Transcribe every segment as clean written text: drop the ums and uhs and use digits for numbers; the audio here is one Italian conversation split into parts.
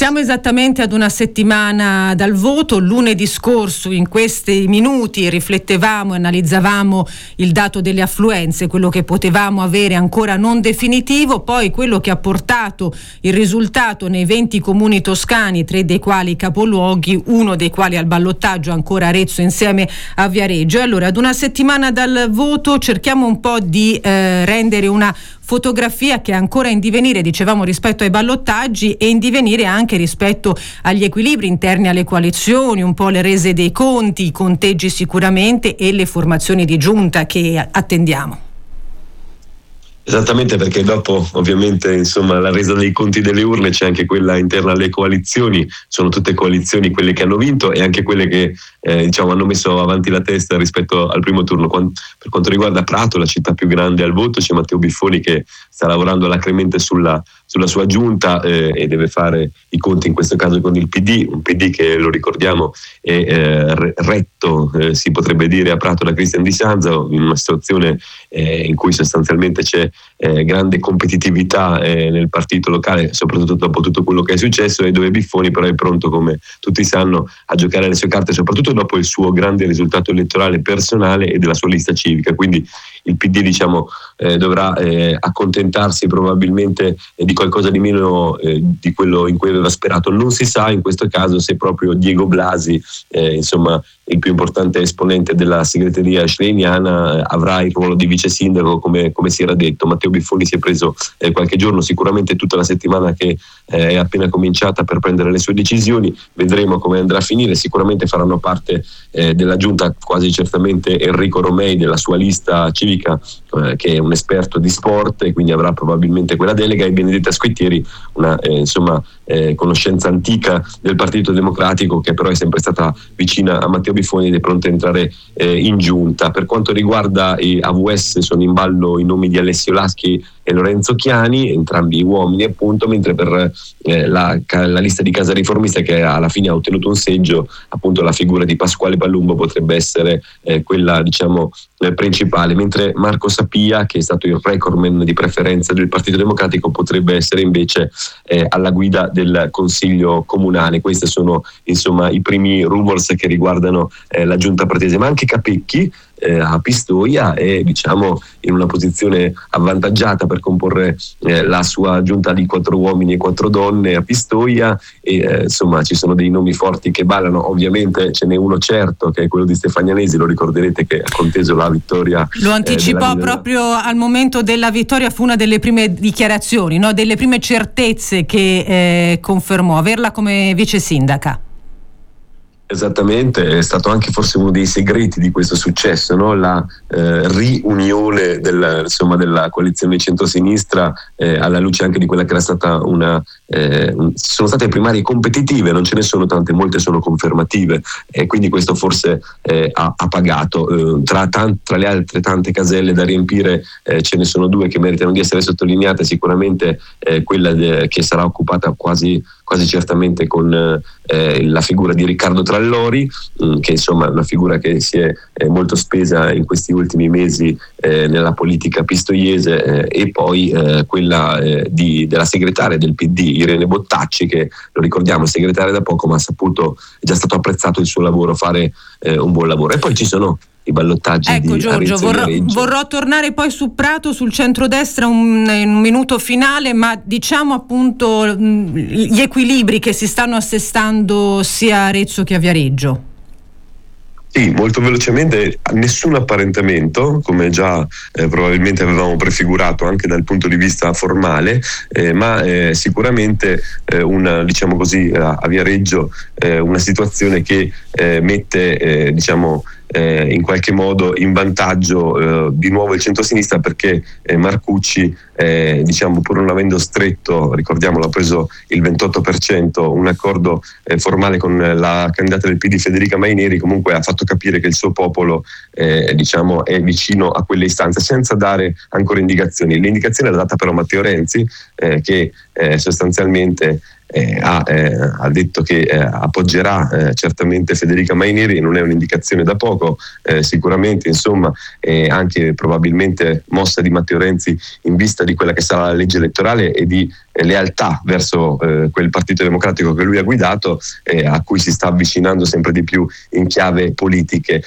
Siamo esattamente ad una settimana dal voto. Lunedì scorso in questi minuti riflettevamo e analizzavamo il dato delle affluenze, quello che potevamo avere ancora non definitivo, poi quello che ha portato il risultato nei 20 comuni toscani, 3 dei quali capoluoghi, uno dei quali al ballottaggio, ancora Arezzo insieme a Viareggio. E allora ad una settimana dal voto cerchiamo un po' di rendere una fotografia che è ancora in divenire, dicevamo, rispetto ai ballottaggi e in divenire anche rispetto agli equilibri interni alle coalizioni, un po' le rese dei conti, i conteggi sicuramente e le formazioni di giunta che attendiamo. Esattamente, perché dopo ovviamente insomma la resa dei conti delle urne c'è anche quella interna alle coalizioni, sono tutte coalizioni quelle che hanno vinto e anche quelle che hanno messo avanti la testa rispetto al primo turno. Per quanto riguarda Prato, la città più grande al voto, c'è Matteo Biffoni che sta lavorando alacremente sulla sua giunta e deve fare i conti in questo caso con il PD, un PD che, lo ricordiamo, è retto, si potrebbe dire, a Prato da Cristian Di Sanzo, in una situazione in cui sostanzialmente c'è grande competitività nel partito locale, soprattutto dopo tutto quello che è successo, e dove Biffoni però è pronto, come tutti sanno, a giocare le sue carte, soprattutto dopo il suo grande risultato elettorale personale e della sua lista civica. Quindi il PD dovrà accontentarsi probabilmente di qualcosa di meno di quello in cui aveva sperato. Non si sa in questo caso se proprio Diego Blasi, il più importante esponente della segreteria schleiniana, avrà il ruolo di vice sindaco come si era detto. Matteo Biffoni si è preso qualche giorno, sicuramente tutta la settimana che è appena cominciata, per prendere le sue decisioni. Vedremo come andrà a finire. Sicuramente faranno parte della giunta quasi certamente Enrico Romei della sua lista civica, che è un esperto di sport e quindi avrà probabilmente quella delega, e Benedetta Squittieri, una conoscenza antica del Partito Democratico, che però è sempre stata vicina a Matteo Biffoni ed è pronta a entrare in giunta. Per quanto riguarda i AVS, sono in ballo i nomi di Alessio Laschi e Lorenzo Chiani, entrambi uomini appunto, mentre per la lista di Casa Riformista, che alla fine ha ottenuto un seggio, appunto la figura di Pasquale Palumbo potrebbe essere quella principale, mentre Marco Sapia, che è stato il recordman di preferenza del Partito Democratico, potrebbe essere invece alla guida del Consiglio Comunale. Questi sono i primi rumors che riguardano la giunta pratese, ma anche Capecchi a Pistoia è in una posizione avvantaggiata per comporre la sua giunta di 4 uomini e 4 donne a Pistoia, e ci sono dei nomi forti che ballano. Ovviamente ce n'è uno certo, che è quello di Stefagnanesi, lo ricorderete, che ha conteso la vittoria. Lo anticipò proprio al momento della vittoria, fu una delle prime dichiarazioni, no? Delle prime certezze che confermò averla come vice sindaca. Esattamente, è stato anche forse uno dei segreti di questo successo, no? La riunione della coalizione centrosinistra, alla luce anche di quella che era stata sono state primarie competitive, non ce ne sono tante, molte sono confermative, e quindi questo forse ha pagato. Tra le altre tante caselle da riempire ce ne sono 2 che meritano di essere sottolineate, sicuramente quella che sarà occupata quasi certamente con la figura di Riccardo Trallori, che è una figura che si è molto spesa in questi ultimi mesi nella politica pistoiese, e poi quella della segretaria del PD Irene Bottacci, che, lo ricordiamo, è segretaria da poco, ma è già stato apprezzato il suo lavoro, fare un buon lavoro. E poi ci sono i ballottaggi di Giorgio, vorrò tornare poi su Prato, sul centrodestra in un minuto finale, ma diciamo appunto gli equilibri che si stanno assestando sia a Arezzo che a Viareggio. Sì, molto velocemente, nessun apparentamento, come già probabilmente avevamo prefigurato anche dal punto di vista formale, ma sicuramente a Viareggio una situazione che mette in qualche modo in vantaggio di nuovo il centrosinistra, perché Marcucci pur non avendo stretto, ricordiamolo, ha preso il 28%, un accordo formale con la candidata del PD Federica Maineri, comunque ha fatto capire che il suo popolo è vicino a quelle istanze, senza dare ancora indicazioni. L'indicazione l'ha data però Matteo Renzi, che sostanzialmente ha detto che appoggerà certamente Federica Maineri, e non è un'indicazione da poco, sicuramente anche probabilmente mossa di Matteo Renzi in vista di quella che sarà la legge elettorale e di lealtà verso quel Partito Democratico che lui ha guidato, a cui si sta avvicinando sempre di più in chiave politiche.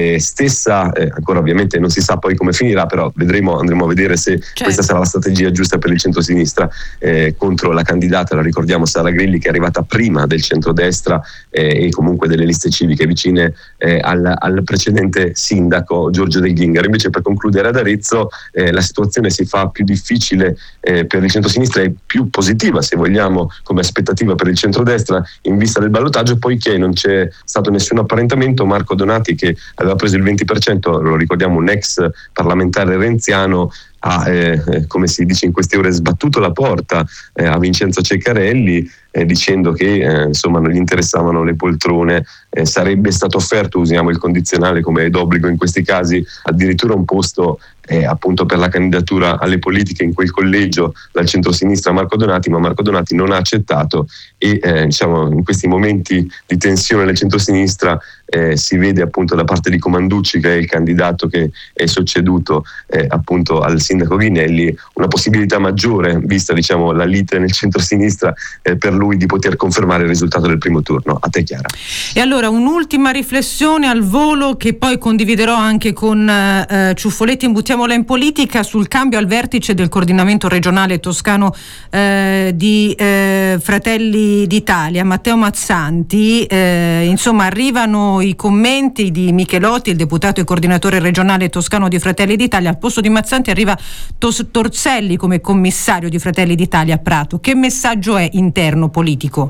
Ancora ovviamente non si sa poi come finirà, però andremo a vedere se questa sarà la strategia giusta per il centrosinistra contro la candidata, la ricordiamo, Sara Grilli, che è arrivata prima del centrodestra e comunque delle liste civiche vicine al precedente sindaco Giorgio Del Ghingaro. Invece, per concludere, ad Arezzo la situazione si fa più difficile per il centrosinistra e più positiva, se vogliamo, come aspettativa per il centrodestra in vista del ballottaggio, poiché non c'è stato nessun apparentamento. Marco Donati, che aveva preso il 20%, lo ricordiamo, un ex parlamentare renziano, ha, come si dice in queste ore, sbattuto la porta a Vincenzo Ceccarelli, dicendo che insomma non gli interessavano le poltrone, sarebbe stato offerto, usiamo il condizionale come d'obbligo in questi casi, addirittura un posto appunto per la candidatura alle politiche in quel collegio dal centrosinistra Marco Donati, ma Marco Donati non ha accettato e diciamo in questi momenti di tensione nel centrosinistra si vede appunto da parte di Comanducci, che è il candidato che è succeduto appunto al sindaco Ghinelli, una possibilità maggiore, vista diciamo la lite nel centrosinistra, per lui di poter confermare il risultato del primo turno. A te, Chiara. E allora un'ultima riflessione al volo, che poi condividerò anche con Ciuffoletti, buttiamola in politica, sul cambio al vertice del coordinamento regionale toscano di Fratelli d'Italia. Matteo Mazzanti, insomma arrivano i commenti di Michelotti, il deputato e coordinatore regionale toscano di Fratelli d'Italia. Al posto di Mazzanti arriva Torselli come commissario di Fratelli d'Italia a Prato. Che messaggio è interno politico?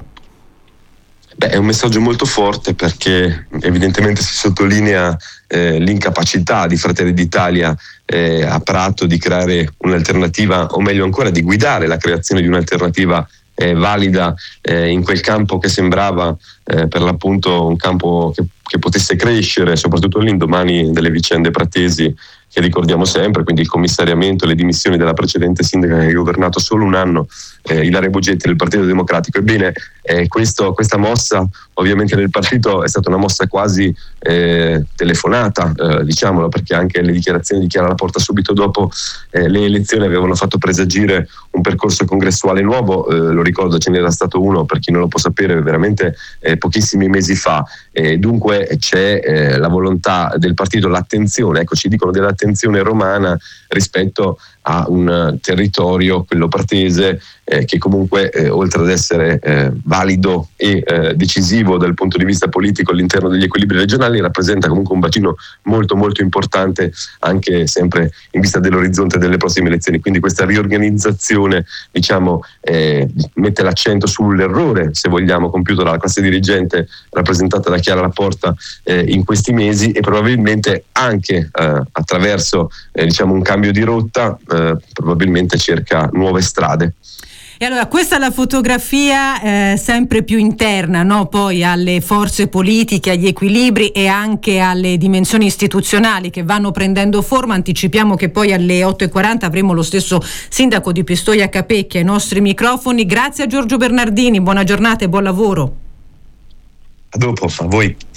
È un messaggio molto forte, perché evidentemente si sottolinea l'incapacità di Fratelli d'Italia a Prato di creare un'alternativa, o meglio ancora di guidare la creazione di un'alternativa valida in quel campo che sembrava per l'appunto un campo che potesse crescere, soprattutto all'indomani delle vicende pratesi che ricordiamo sempre, quindi il commissariamento e le dimissioni della precedente sindaca che ha governato solo un anno, Ilaria Bogetti del Partito Democratico. Ebbene, questa mossa ovviamente nel partito è stata una mossa quasi telefonata, diciamolo, perché anche le dichiarazioni di Chiara Laporta subito dopo le elezioni avevano fatto presagire un percorso congressuale nuovo. Lo ricordo, ce n'era stato uno, per chi non lo può sapere, veramente pochissimi mesi fa. Dunque c'è la volontà del partito, l'attenzione, ecco, ci dicono dell'attenzione romana rispetto a un territorio, quello pratese, che comunque oltre ad essere valido e decisivo dal punto di vista politico all'interno degli equilibri regionali, rappresenta comunque un bacino molto molto importante, anche sempre in vista dell'orizzonte delle prossime elezioni. Quindi questa riorganizzazione, diciamo, mette l'accento sull'errore, se vogliamo, compiuto dalla classe dirigente rappresentata da Chiara Laporta in questi mesi, e probabilmente anche attraverso diciamo un cambio di rotta probabilmente cerca nuove strade. E allora questa è la fotografia sempre più interna, no? Poi alle forze politiche, agli equilibri e anche alle dimensioni istituzionali che vanno prendendo forma. Anticipiamo che poi alle 8:40 avremo lo stesso sindaco di Pistoia Capecchia ai nostri microfoni. Grazie a Giorgio Bernardini, buona giornata e buon lavoro. A dopo, a voi.